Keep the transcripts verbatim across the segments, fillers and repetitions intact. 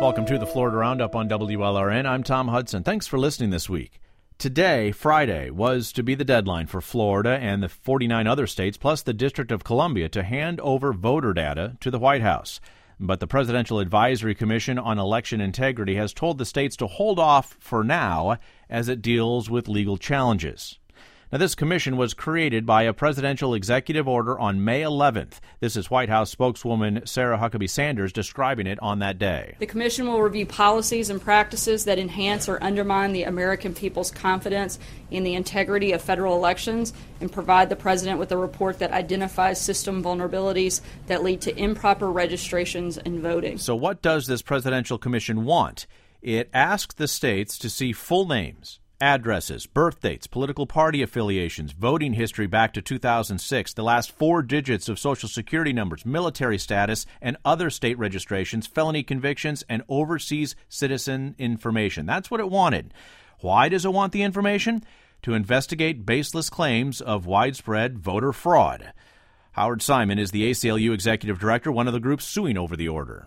Welcome to the Florida Roundup on W L R N. I'm Tom Hudson. Thanks for listening this week. Today, Friday, was to be the deadline for Florida and the forty-nine other states, plus the District of Columbia, to hand over voter data to the White House. But the Presidential Advisory Commission on Election Integrity has told the states to hold off for now as it deals with legal challenges. Now, this commission was created by a presidential executive order on May eleventh. This is White House spokeswoman Sarah Huckabee Sanders describing it on that day. The commission will review policies and practices that enhance or undermine the American people's confidence in the integrity of federal elections and provide the president with a report that identifies system vulnerabilities that lead to improper registrations and voting. So what does this presidential commission want? It asks the states to see full names, addresses, birth dates, political party affiliations, voting history back to two thousand six, the last four digits of Social Security numbers, military status, and other state registrations, felony convictions, and overseas citizen information. That's what it wanted. Why does it want the information? To investigate baseless claims of widespread voter fraud. Howard Simon is the A C L U executive director, one of the groups suing over the order.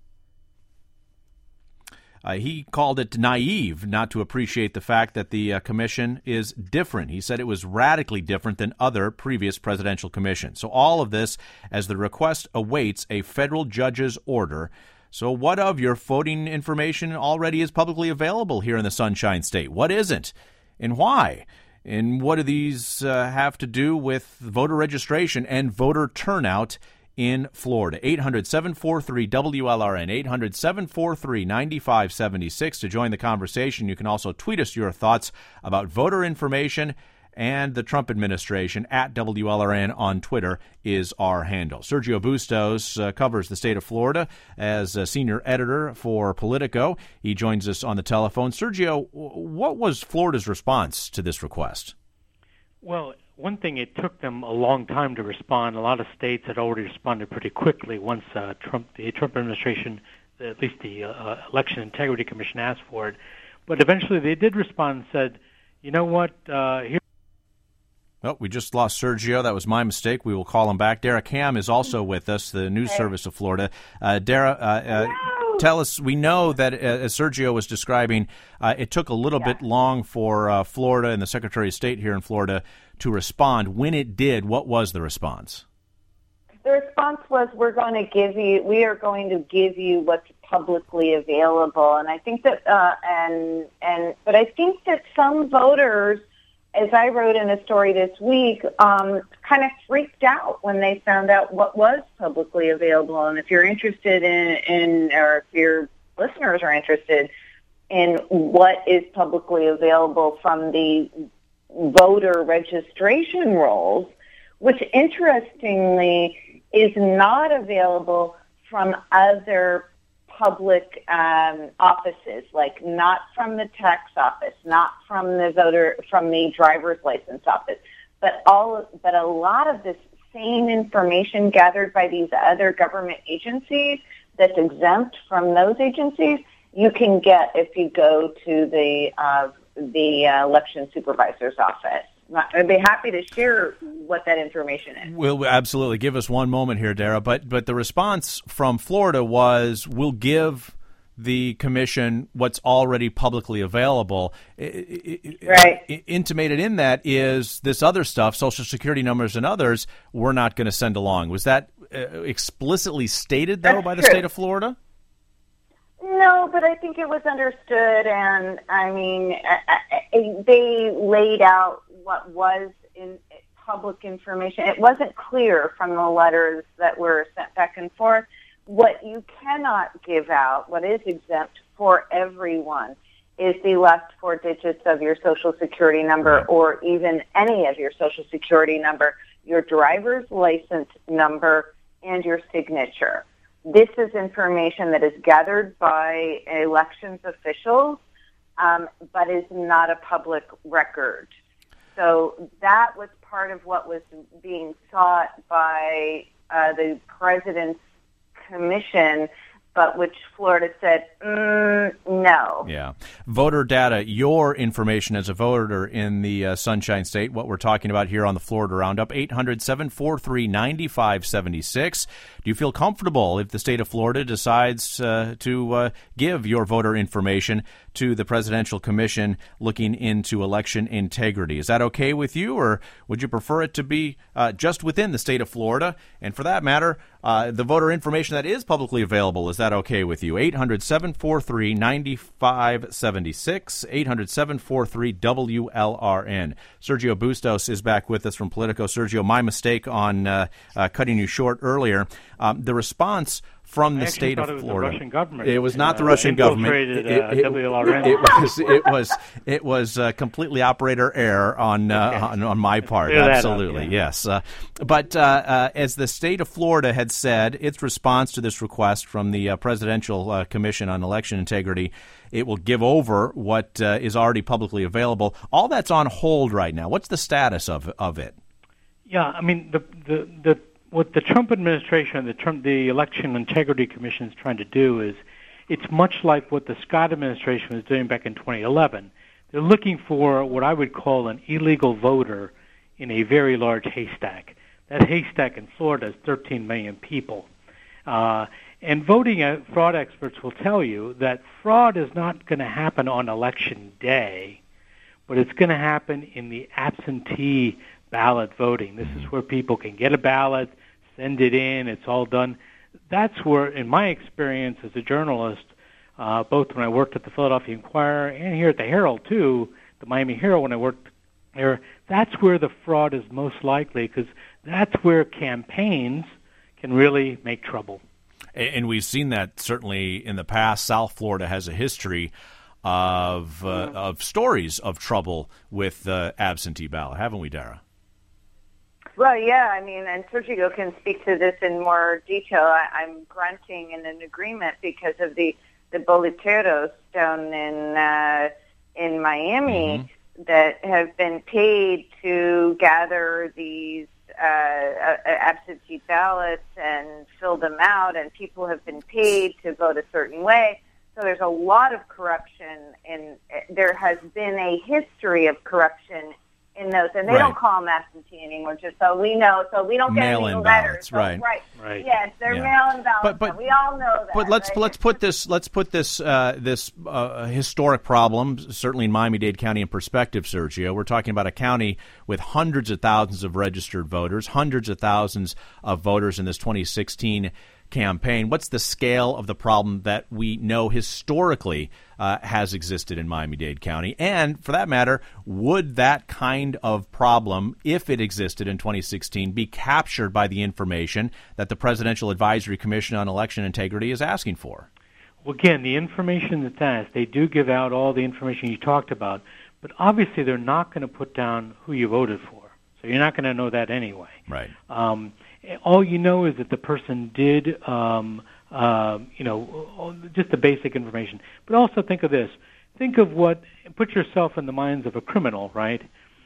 Uh, he called it naive not to appreciate the fact that the uh, commission is different. He said it was radically different than other previous presidential commissions. So all of this as the request awaits a federal judge's order. So what of your voting information already is publicly available here in the Sunshine State? What isn't? And why? And what do these uh, have to do with voter registration and voter turnout in Florida? eight hundred, seven four three, W L R N, eight hundred, seven four three, nine five seven six to join the conversation. You can also tweet us your thoughts about voter information and the Trump administration. At W L R N on Twitter is our handle. Sergio Bustos uh, covers the state of Florida as a senior editor for Politico. He joins us on the telephone. Sergio, what was Florida's response to this request? Well, one thing, it took them a long time to respond. A lot of states had already responded pretty quickly once uh, Trump, the Trump administration, at least the uh, Election Integrity Commission, asked for it. But eventually they did respond and said, you know what, uh, here... Well, we just lost Sergio. That was my mistake. We will call him back. Dara Cam is also with us, the news service of Florida. Uh, Dara, uh, uh, tell us, we know that, uh, as Sergio was describing, uh, it took a little yeah. bit long for uh, Florida and the Secretary of State here in Florida to respond. When it did, what was the response? The response was, we're going to give you, we are going to give you what's publicly available. And I think that, uh, and, and, but I think that some voters, as I wrote in a story this week, um, kind of freaked out when they found out what was publicly available. And if you're interested in, in, or if your listeners are interested in what is publicly available from the voter registration rolls, which interestingly is not available from other public um, offices, like not from the tax office, not from the voter, from the driver's license office, but all, but a lot of this same information gathered by these other government agencies that's exempt from those agencies, you can get if you go to the uh, the uh, election supervisor's office. I'd be happy to share what that information is. We'll absolutely. Give us one moment here, Dara. But but the response from Florida was, we'll give the commission what's already publicly available. Right. I, intimated in that is this other stuff, Social Security numbers and others, we're not going to send along. Was that uh, explicitly stated, though, That's by the true. state of Florida? No, but I think it was understood, and I mean, I, I, they laid out what was in public information. It wasn't clear from the letters that were sent back and forth. What you cannot give out, what is exempt for everyone, is the last four digits of your Social Security number, or even any of your Social Security number, your driver's license number, and your signature. This is information that is gathered by elections officials, um, but is not a public record. So that was part of what was being sought by uh, the president's commission, but which Florida said, mm, no. Yeah. Voter data, your information as a voter in the uh, Sunshine State, what we're talking about here on the Florida Roundup, eight hundred, seven four three, nine five seven six. Do you feel comfortable if the state of Florida decides uh, to uh, give your voter information to the Presidential Commission looking into election integrity? Is that okay with you, or would you prefer it to be uh, just within the state of Florida? And for that matter, uh, the voter information that is publicly available, is that okay with you? eight hundred, seven four three, nine five seven six, eight hundred, seven four three, W L R N. Sergio Bustos is back with us from Politico. Sergio, my mistake on uh, uh, cutting you short earlier. Um, the response from the state of it was Florida. The Russian government. It was not uh, the Russian government. It, it, it, W L R N. it was it was it was uh, completely operator error on, uh, okay. on on my part. Clear Absolutely, up, yeah. yes. Uh, but uh, uh, as the state of Florida had said, its response to this request from the uh, Presidential uh, Commission on Election Integrity, it will give over what uh, is already publicly available. All that's on hold right now. What's the status of of it? Yeah, I mean the the the. What the Trump administration, the Trump, the Election Integrity Commission is trying to do is, it's much like what the Scott administration was doing back in twenty eleven. They're looking for what I would call an illegal voter in a very large haystack. That haystack in Florida is thirteen million people. Uh, and voting uh, fraud experts will tell you that fraud is not going to happen on election day, but it's going to happen in the absentee ballot voting. This is where people can get a ballot, send it in, it's all done. That's where, in my experience as a journalist, uh, both when I worked at the Philadelphia Inquirer and here at the Herald too, the Miami Herald when I worked there, that's where the fraud is most likely, because that's where campaigns can really make trouble. And we've seen that certainly in the past. South Florida has a history of uh, mm-hmm. of stories of trouble with uh, absentee ballot, haven't we, Dara? Well, yeah, I mean, and Sergio can speak to this in more detail. I, I'm grunting in an agreement because of the, the boleteros down in uh, in Miami mm-hmm. that have been paid to gather these uh, uh, absentee ballots and fill them out, and people have been paid to vote a certain way. So there's a lot of corruption, and there has been a history of corruption in those, and they right. don't call them absentee anymore, just so we know, so we don't get mail-in any ballots, letters. So, right. right, right, yes, they're yeah. mail-in ballots. But, but, we all know that. But let's right? let's put this let's put this uh, this uh, historic problem, certainly in Miami-Dade County, in perspective, Sergio. We're talking about a county with hundreds of thousands of registered voters, hundreds of thousands of voters in this twenty sixteen campaign. What's the scale of the problem that we know historically uh, has existed in Miami-Dade County? And for that matter, would that kind of problem, if it existed in twenty sixteen, be captured by the information that the Presidential Advisory Commission on Election Integrity is asking for? Well, again, the information that's asked, they do give out all the information you talked about, but obviously they're not going to put down who you voted for. So you're not going to know that anyway. Right. Um, all you know is that the person did, um, uh, you know, just the basic information. But also think of this. Think of what, put yourself in the minds of a criminal, right?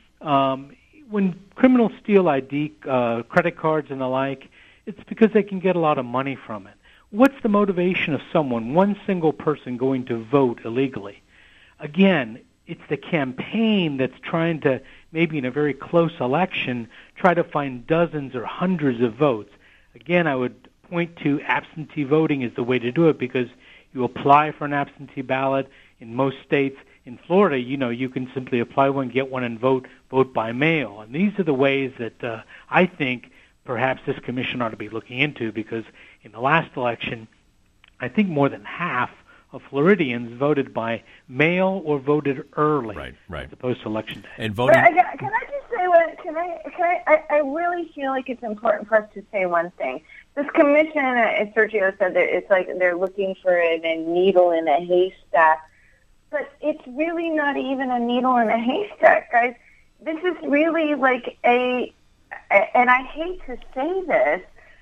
Um, when criminals steal I D, uh, credit cards and the like, it's because they can get a lot of money from it. What's the motivation of someone, one single person, going to vote illegally? Again, it's the campaign that's trying to, maybe in a very close election, try to find dozens or hundreds of votes. Again, I would point to absentee voting as the way to do it, because you apply for an absentee ballot in most states. In Florida, you know, you can simply apply one, get one, and vote vote by mail. And these are the ways that uh, I think perhaps this commission ought to be looking into, because in the last election, I think more than half of Floridians voted by mail or voted early, right, right. as opposed to election day. And voting. But, uh, can I just say what? Can I? Can I, I? I really feel like it's important for us to say one thing. This commission, as Sergio said, that it's like they're looking for a, a needle in a haystack, but it's really not even a needle in a haystack, guys. This is really like a, a and I hate to say this,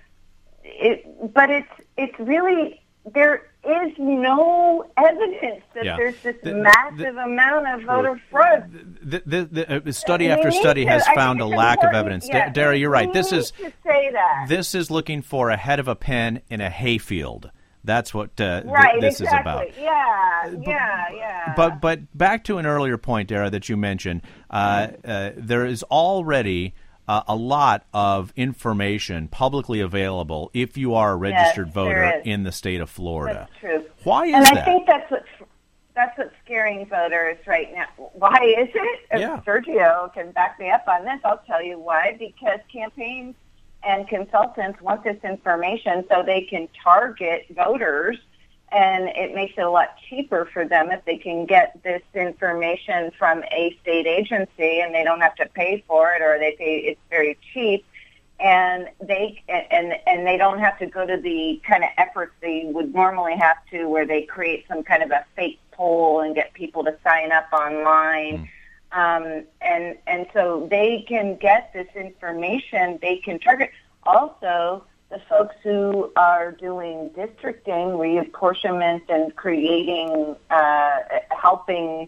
it, but it's it's really there. is no evidence that yeah. there's this the, massive the, amount of voter fraud. The, the, the, the study after study has to, found a lack of evidence. Yeah, Dara, you're right. This is to say that. This is looking for a head of a pen in a hayfield. That's what uh, right, th- this exactly. is about. Yeah, but, yeah, yeah. But but back to an earlier point, Dara, that you mentioned, uh, uh, there is already uh, a lot of information publicly available if you are a registered yes, voter in the state of Florida. That's true. Why is and that? And I think that's what that's what's scaring voters right now. Why is it? Yeah. If Sergio can back me up on this, I'll tell you why. Because campaigns and consultants want this information so they can target voters, and it makes it a lot cheaper for them if they can get this information from a state agency and they don't have to pay for it, or they pay it's very cheap, and they and and they don't have to go to the kind of efforts they would normally have to, where they create some kind of a fake poll and get people to sign up online. Mm. Um, and and so they can get this information. They can target also the folks who are doing districting, reapportionment, and creating, uh, helping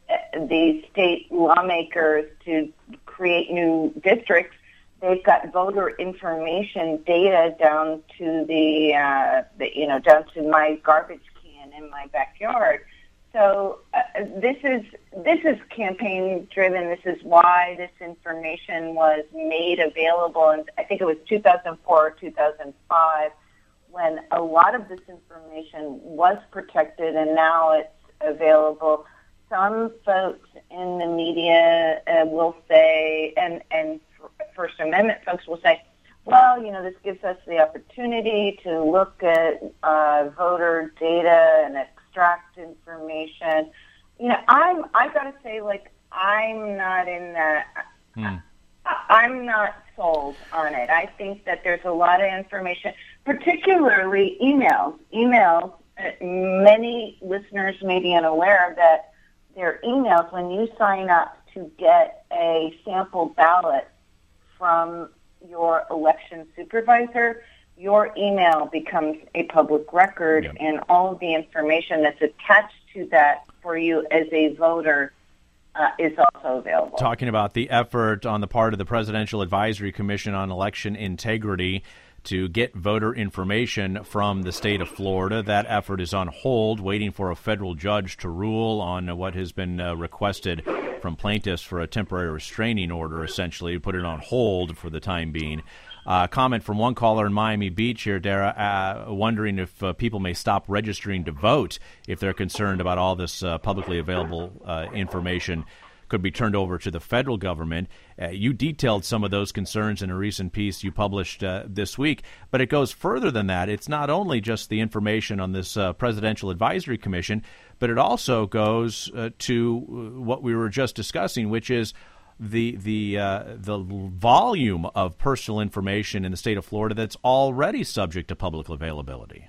the state lawmakers to create new districts. They've got voter information data down to the, uh, the you know, down to my garbage can in my backyard. So uh, this is this is campaign driven. This is why this information was made available, and I think it was two thousand four or two thousand five when a lot of this information was protected, and now it's available. Some folks in the media uh, will say, and and First Amendment folks will say, well, you know, this gives us the opportunity to look at uh, voter data and extract information. You know, I'm, I gotta say, like, I'm not in that, hmm. I, I'm not sold on it. I think that there's a lot of information, particularly emails. Emails, uh, many listeners may be unaware that their emails, when you sign up to get a sample ballot from your election supervisor, your email becomes a public record, yep. and all of the information that's attached to that for you as a voter uh, is also available. Talking about the effort on the part of the Presidential Advisory Commission on Election Integrity to get voter information from the state of Florida. That effort is on hold, waiting for a federal judge to rule on what has been uh, requested from plaintiffs for a temporary restraining order, essentially, to put it on hold for the time being. Uh, comment from one caller in Miami Beach here, Dara, uh, wondering if uh, people may stop registering to vote if they're concerned about all this uh, publicly available uh, information could be turned over to the federal government. Uh, you detailed some of those concerns in a recent piece you published uh, this week, but it goes further than that. It's not only just the information on this uh, Presidential Advisory Commission, but it also goes uh, to what we were just discussing, which is the the uh, the volume of personal information in the state of Florida that's already subject to public availability.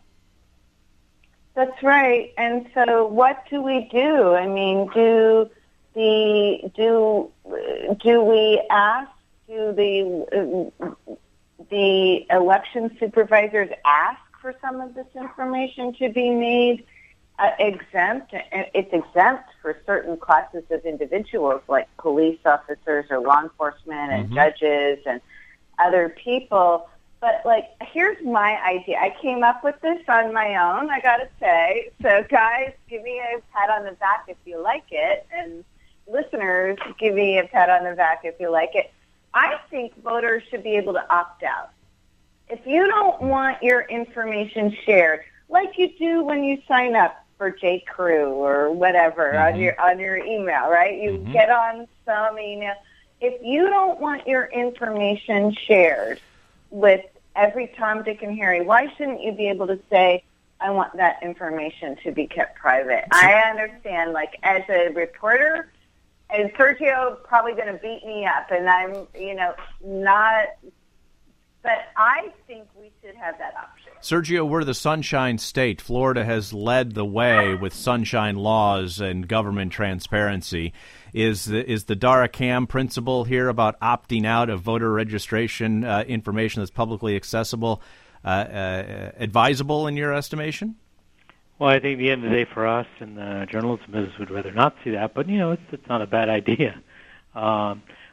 That's right. And so what do we do? I mean, do the do do we ask, do the uh, the election supervisors ask for some of this information to be made Uh, exempt? It's exempt for certain classes of individuals like police officers or law enforcement and mm-hmm. judges and other people. But, like, here's my idea. I came up with this on my own, I got to say. So, guys, give me a pat on the back if you like it. And listeners, give me a pat on the back if you like it. I think voters should be able to opt out. If you don't want your information shared, like you do when you sign up for J. Crew or whatever mm-hmm. on your on your email, right? You mm-hmm. get on some email. If you don't want your information shared with every Tom, Dick, and Harry, why shouldn't you be able to say, I want that information to be kept private? I understand, like, as a reporter, and Sergio probably going to beat me up, and I'm, you know, not... But I think we should have that option. Sergio, we're the Sunshine State. Florida has led the way with sunshine laws and government transparency. Is the, is the Dara Cam principle here about opting out of voter registration uh, information that's publicly accessible uh, uh, advisable in your estimation? Well, I think at the end of the day for us in the journalism business, we'd rather not see that. But, you know, it's, it's not a bad idea. Um,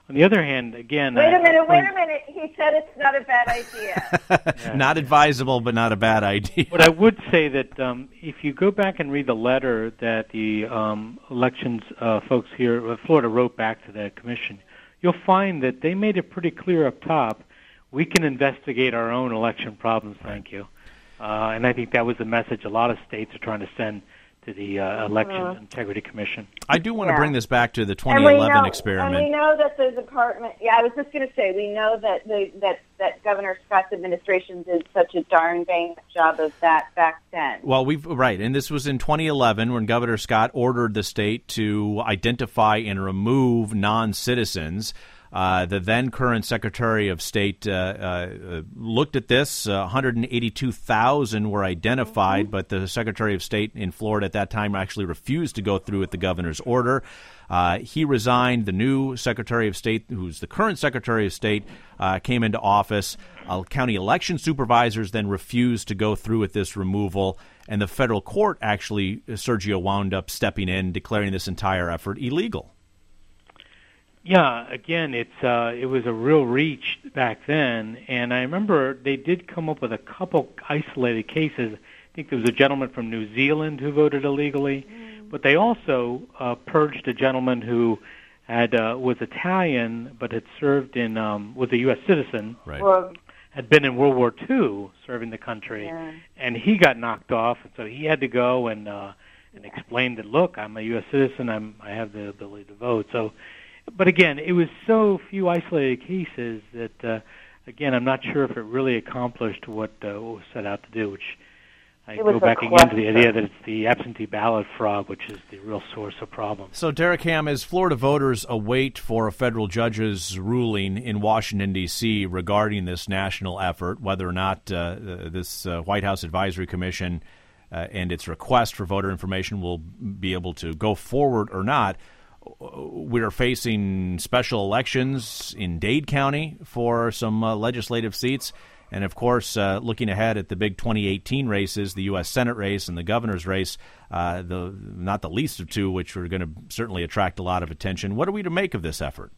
On the other hand, again... Wait a I, minute, I wait a minute. He said it's not a bad idea. Yeah. Not advisable, but not a bad idea. But I would say that um, if you go back and read the letter that the um, elections uh, folks here, uh, Florida, wrote back to the commission, you'll find that they made it pretty clear up top, we can investigate our own election problems, thank you. Uh, and I think that was the message a lot of states are trying to send to the uh, Election mm-hmm. Integrity Commission. I do want yeah. to bring this back to the twenty eleven and know, experiment. And we know that the department, yeah, I was just going to say, we know that the, that, that Governor Scott's administration did such a darn bang job of that back then. Well, we've right, and this was in twenty eleven when Governor Scott ordered the state to identify and remove non-citizens. Uh, the then current Secretary of State uh, uh, looked at this. Uh, one hundred eighty-two thousand were identified, mm-hmm. but the Secretary of State in Florida at that time actually refused to go through with the governor's order. Uh, he resigned. The new Secretary of State, who's the current Secretary of State, uh, came into office. Uh, county election supervisors then refused to go through with this removal, and the federal court actually, Sergio, wound up stepping in, declaring this entire effort illegal. Yeah, again, it's uh, it was a real reach back then, and I remember they did come up with a couple isolated cases. I think there was a gentleman from New Zealand who voted illegally, mm. but they also uh, purged a gentleman who had uh, was Italian but had served in um, was a U S citizen, right. Well, had been in World War Two serving the country, yeah. and he got knocked off, and so he had to go and uh, and explain that, look, I'm a U S citizen, I'm I have the ability to vote, so. But again, it was so few isolated cases that, uh, again, I'm not sure if it really accomplished what, uh, what was set out to do, which I go back again to the idea that it's the absentee ballot fraud, which is the real source of problem. So, Derek Ham, as Florida voters await for a federal judge's ruling in Washington, D C regarding this national effort, whether or not uh, this uh, White House Advisory Commission uh, and its request for voter information will be able to go forward or not, we are facing special elections in Dade County for some uh, legislative seats. And, of course, uh, looking ahead at the big twenty eighteen races, the U S Senate race and the governor's race, uh, the not the least of two, which are going to certainly attract a lot of attention. What are we to make of this effort?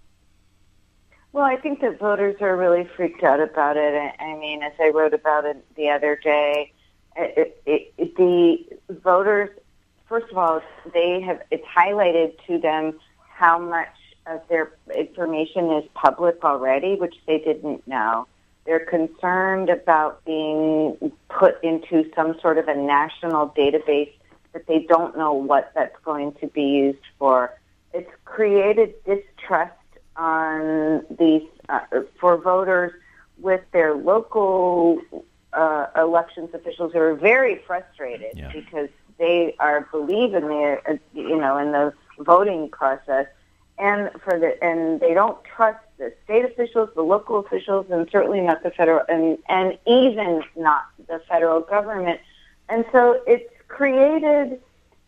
Well, I think that voters are really freaked out about it. I mean, as I wrote about it the other day, it, it, it, the voters... First of all, they have it's highlighted to them how much of their information is public already, which they didn't know. They're concerned about being put into some sort of a national database that they don't know what that's going to be used for. It's created distrust on these uh, for voters with their local uh, elections officials who are very frustrated yeah. because they are believe in the uh, you know in the voting process, and for the and they don't trust the state officials, the local officials, and certainly not the federal and and even not the federal government. And so it's created.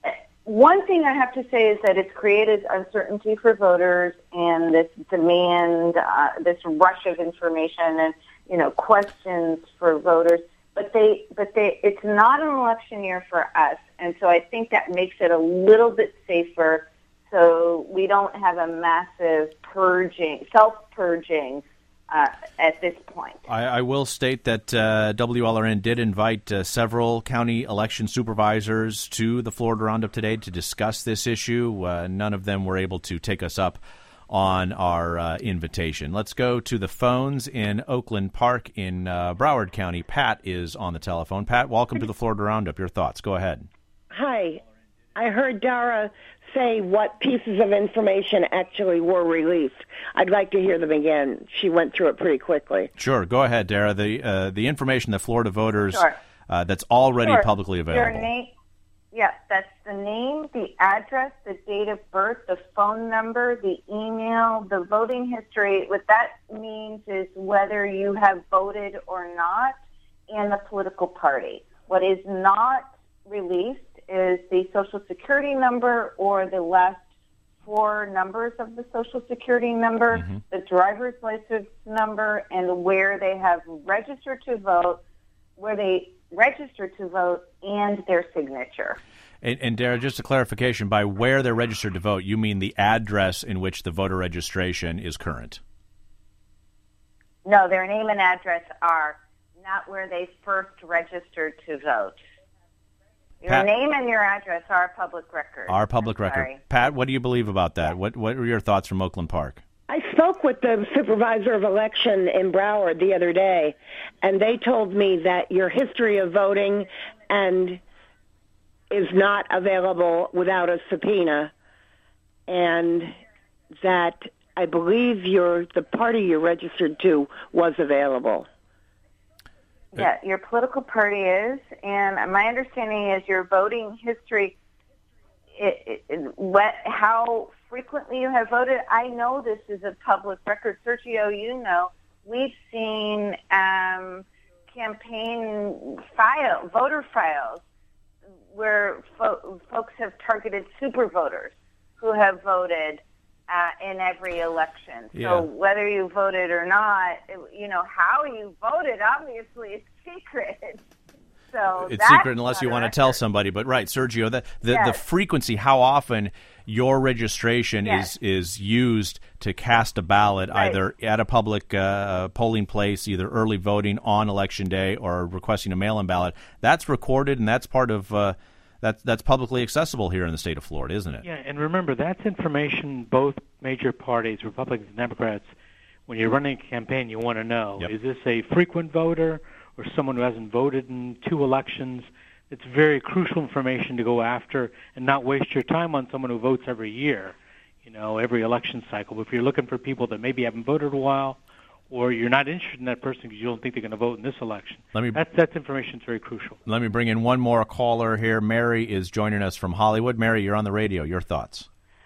One thing I have to say is that it's created uncertainty for voters and this demand, uh, this rush of information and you know questions for voters. But they, but they, it's not an election year for us, and so I think that makes it a little bit safer. So we don't have a massive purging, self-purging uh, at this point. I, I will state that uh, W L R N did invite uh, several county election supervisors to the Florida Roundup today to discuss this issue. Uh, none of them were able to take us up on our uh, invitation. Let's go to the phones in Oakland Park in uh, Broward County. Pat is on the telephone. Pat, welcome to the Florida Roundup. Your thoughts. Go ahead. Hi. I heard Dara say what pieces of information actually were released. I'd like to hear them again. She went through it pretty quickly. Sure. Go ahead, Dara. The uh, the information that Florida voters sure. uh, that's already sure. publicly available. Their name, yeah, that's the name, the address, the date of birth, the phone number, the email, the voting history. What that means is whether you have voted or not, and the political party. What is not released is the Social Security number or the last four numbers of the Social Security number, mm-hmm. the driver's license number, and where they have registered to vote, where they registered to vote, and their signature. And, and Dara, just a clarification, by where they're registered to vote, you mean the address in which the voter registration is current? No, their name and address are not where they first registered to vote. Your Pat, name and your address are public record. Our public I'm record. sorry. Pat, what do you believe about that? What What are your thoughts from Oakland Park? I spoke with the supervisor of election in Broward the other day, and they told me that your history of voting and is not available without a subpoena, and that I believe your the party you're registered to was available. Yeah, your political party is, and my understanding is your voting history, it, it, it, what, how frequently you have voted. I know this is a public record. Sergio, you know, we've seen um, campaign file, voter files where fo- folks have targeted super voters who have voted Uh, in every election. So Yeah. whether you voted or not, it, you know, how you voted, obviously, it's secret. So It's that's secret unless you not a want to record. tell somebody. But right, Sergio, the the, the Yes. frequency, how often your registration Yes. is is used to cast a ballot, Right. either at a public uh, polling place, either early voting on election day or requesting a mail-in ballot, that's recorded and that's part of uh, that's that's publicly accessible here in the state of Florida, isn't it? Yeah, and remember, that's information both major parties, Republicans and Democrats, when you're running a campaign, you want to know, Yep. is this a frequent voter or someone who hasn't voted in two elections? It's very crucial information to go after and not waste your time on someone who votes every year, you know, every election cycle. But if you're looking for people that maybe haven't voted in a while, or you're not interested in that person because you don't think they're going to vote in this election, Let me that's, that's information that's very crucial. let me bring in one more caller here. Mary is joining us from Hollywood. Mary, you're on the radio. Your thoughts?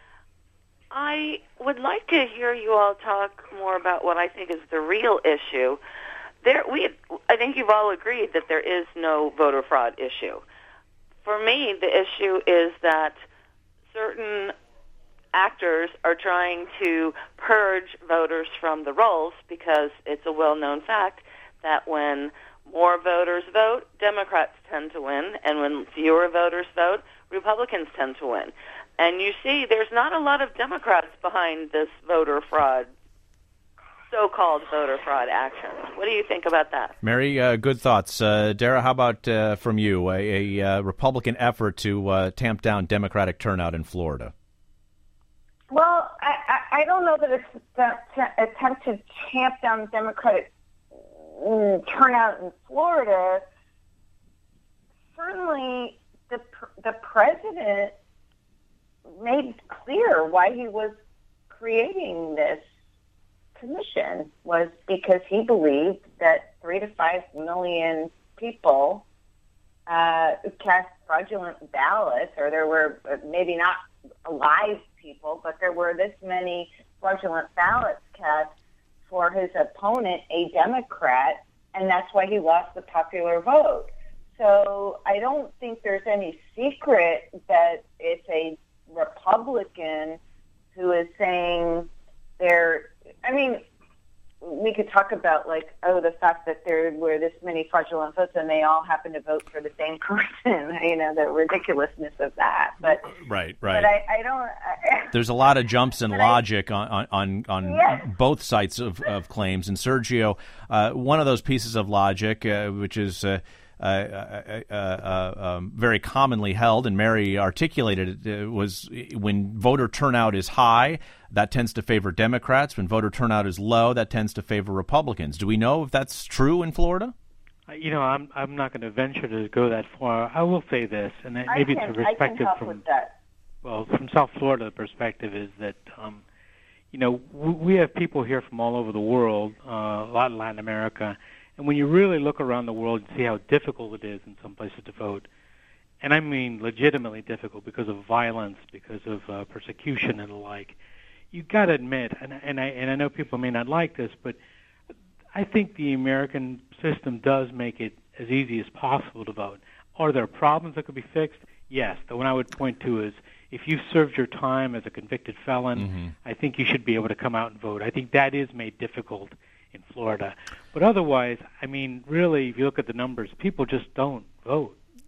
I would like to hear you all talk more about what I think is the real issue. There, we, I think you've all agreed that there is no voter fraud issue. For me, the issue is that certain actors are trying to purge voters from the rolls because it's a well-known fact that when more voters vote, Democrats tend to win, and when fewer voters vote, Republicans tend to win. And you see, there's not a lot of Democrats behind this voter fraud, so-called voter fraud action. What do you think about that? Mary, uh, good thoughts. Uh, Dara, how about uh, from you, a, a uh, Republican effort to uh, tamp down Democratic turnout in Florida? Well, I, I, I don't know that it's that t- attempt to tamp down Democratic mm, turnout in Florida. Certainly, the the president made clear why he was creating this commission was because he believed that three to five million people uh, cast fraudulent ballots, or there were maybe not live people, but there were this many fraudulent ballots cast for his opponent, a Democrat, and that's why he lost the popular vote. So I don't think there's any secret that it's a Republican who is saying they're, I mean, we could talk about, like, oh, the fact that there were this many fraudulent votes and they all happen to vote for the same person, you know, the ridiculousness of that. But Right, right. But I, I don't... I, There's a lot of jumps in But logic on on, on, on Yes. both sides of, of claims. And Sergio, uh, one of those pieces of logic, uh, which is uh, uh, uh, uh, uh, um, very commonly held, and Mary articulated it, uh, was when voter turnout is high, that tends to favor Democrats. When voter turnout is low, that tends to favor Republicans. Do we know if that's true in Florida? Uh, You know, I'm I'm not going to venture to go that far. I will say this, and that I maybe can, it's a I can perspective help from with that. well, from South Florida. The perspective is that um, you know w- we have people here from all over the world, uh, a lot in Latin America, and when you really look around the world and see how difficult it is in some places to vote, and I mean legitimately difficult because of violence, because of uh, persecution and the like. You got to admit, and, and I and I know people may not like this, but I think the American system does make it as easy as possible to vote. Are there problems that could be fixed? Yes. The one I would point to is if you've served your time as a convicted felon, Mm-hmm. I think you should be able to come out and vote. I think that is made difficult in Florida. But otherwise, I mean, really, if you look at the numbers, people just don't vote.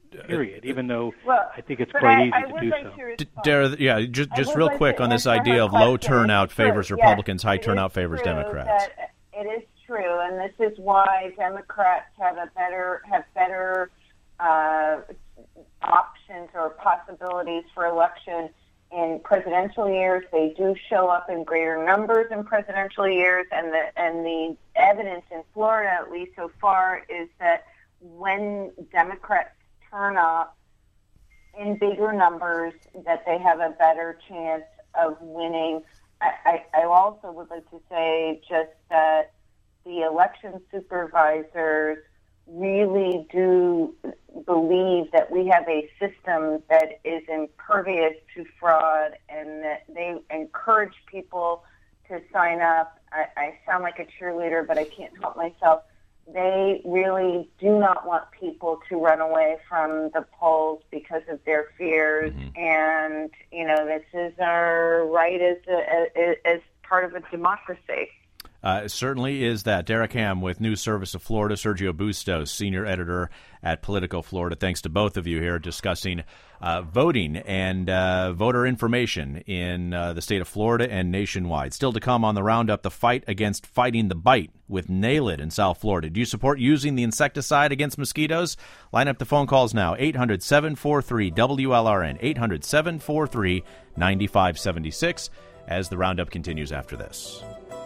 period, even though well, I think it's but quite I, easy I to would do like so. to D- respond. Dara, yeah, just, I just would real like quick to on this answer idea her of low question. turnout It's true. favors Yes, Republicans, high it turnout is favors true Democrats. that It is true, and this is why Democrats have a better have better uh, options or possibilities for election in presidential years. They do show up in greater numbers in presidential years, and the and the evidence in Florida, at least so far, is that when Democrats turn up in bigger numbers, that they have a better chance of winning. I, I, I also would like to say just that the election supervisors really do believe that we have a system that is impervious to fraud, and that they encourage people to sign up. I, I sound like a cheerleader, but I can't help myself. They really do not want people to run away from the polls because of their fears. Mm-hmm. And, you know, this is our right as, a, as part of a democracy. Uh, it certainly is that. Derek Ham with News Service of Florida, Sergio Bustos, senior editor at Politico Florida. Thanks to both of you here discussing uh, voting and uh, voter information in uh, the state of Florida and nationwide. Still to come on the Roundup, the fight against fighting the bite with Nail It in South Florida. Do you support using the insecticide against mosquitoes? Line up the phone calls now, eight hundred, seven four three, W L R N, eight hundred, seven four three, nine five seven six, as the Roundup continues after this.